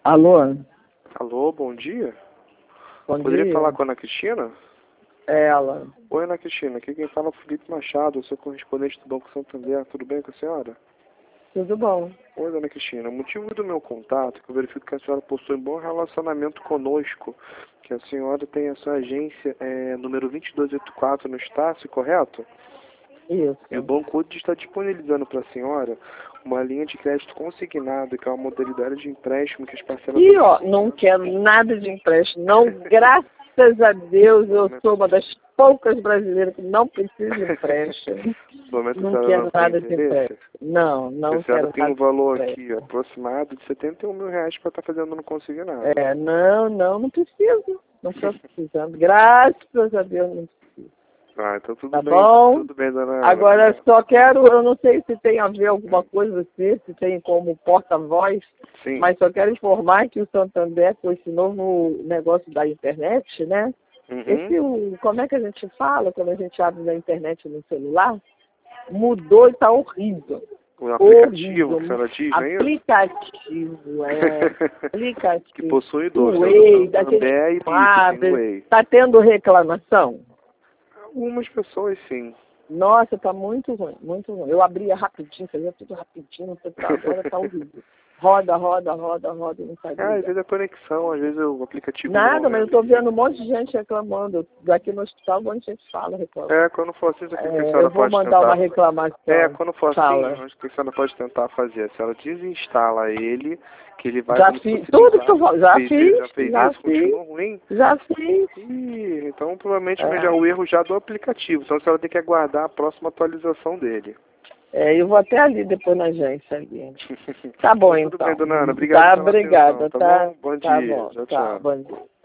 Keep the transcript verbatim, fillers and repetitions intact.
Alô? Alô, bom dia. Bom Poderia dia. falar com a Ana Cristina? É ela. Oi, Ana Cristina. Aqui quem fala é o Felipe Machado, eu sou correspondente do Banco Santander. Tudo bem com a senhora? Tudo bom? Oi, Ana Cristina. O motivo do meu contato é que eu verifico que a senhora possui um bom relacionamento conosco, que a senhora tem a sua agência é, número dois dois oito quatro no Estácio, correto? Isso. E o Banco Hood está disponibilizando para a senhora uma linha de crédito consignado, que é uma modalidade de empréstimo que as parcelas... E ó, não quero nada de empréstimo. Não, graças a Deus, eu sou uma das poucas brasileiras que não precisa de empréstimo. No momento a Não senhora quero não tem nada de interesse? empréstimo. Não, não A senhora quero tem nada um de valor empréstimo. aqui aproximado de setenta e um mil reais para estar fazendo no consignado. É, não, não, não preciso. Não estou precisando. Graças a Deus, não preciso. Ah, então tudo Tá bem, bom? tudo bem, dona Ana. Agora Obrigado. só quero, eu não sei se tem a ver alguma coisa assim, se tem como porta-voz, Sim. mas só quero informar que o Santander, com esse novo negócio da internet, né? Uhum. Esse, o, como é que a gente fala quando a gente abre na internet no celular? Mudou e está horrível. O aplicativo Horrível. que a senhora diz, não é isso? Aplicativo, é. Aplicativo. Que possui dois, O né? Way, O daquele Santander e Bip, tem o Way. está tendo reclamação? Algumas pessoas, sim. Nossa, tá muito ruim, muito ruim. Eu abria rapidinho, fazia tudo rapidinho, agora tá horrível. Roda, roda, roda, roda, não sai Ah, às ligar. vezes é conexão, às vezes o aplicativo Nada, não mas é... eu tô vendo um monte de gente reclamando. Daqui no hospital, um monte de gente fala, reclama. É, quando for assim, o que a É, senhora eu vou pode mandar tentar... uma reclamação. É, quando for assim, Fala. o que a senhora pode tentar fazer? A senhora desinstala ele, que ele vai... Já como se fiz, fosse tudo que eu limpar. vou- já Fez- fiz, Já fez já isso, fiz, continua ruim? já fiz. Ih, então provavelmente É. é o erro já do aplicativo. Então a senhora tem que aguardar a próxima atualização dele. É, eu vou até ali depois na agência ali. Tá bom, Tudo então. bem, dona Ana. Obrigado Tá, pela obrigada, atenção, tá tá? bom? Bom Tá dia. bom, Tchau, tá, tchau. bom dia.